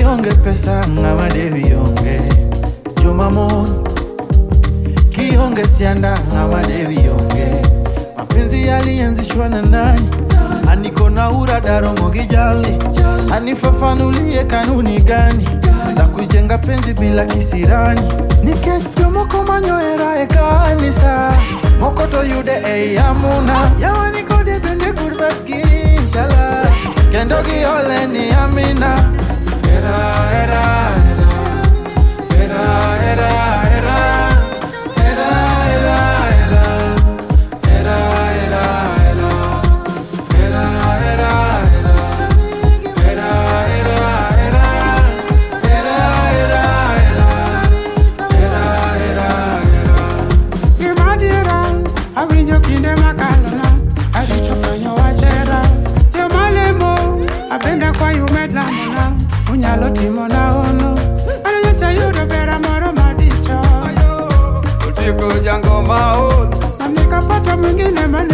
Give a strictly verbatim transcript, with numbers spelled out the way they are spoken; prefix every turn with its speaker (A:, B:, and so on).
A: Kionge pesa ngama devi yonge Jomamon Kionge sianda ngama devi yonge Mapenzi yalianzishwa na nani Aniko na ura daromo gijali Anifafanulie kanuni gani za kujenga penzi bila kisirani Nikejo moko manyoera e kanisa Mokoto yude e amuna Yawa niko de bende kurbaski inshallah Kendo giole ni amina Era, era, era Era, era, era Era, era, era Era, era, era Era, era, era Era, era, era Era, era, era Era, era, era
B: Imadira, awinyo kinde makalona Adicho fenyo wachera Jomalemo, abenda kwa yumedla mona Unyalo timo na ono Ano yocha yudo bera moro madicho
A: Utiko jango mao
B: Namika pata mwingine mane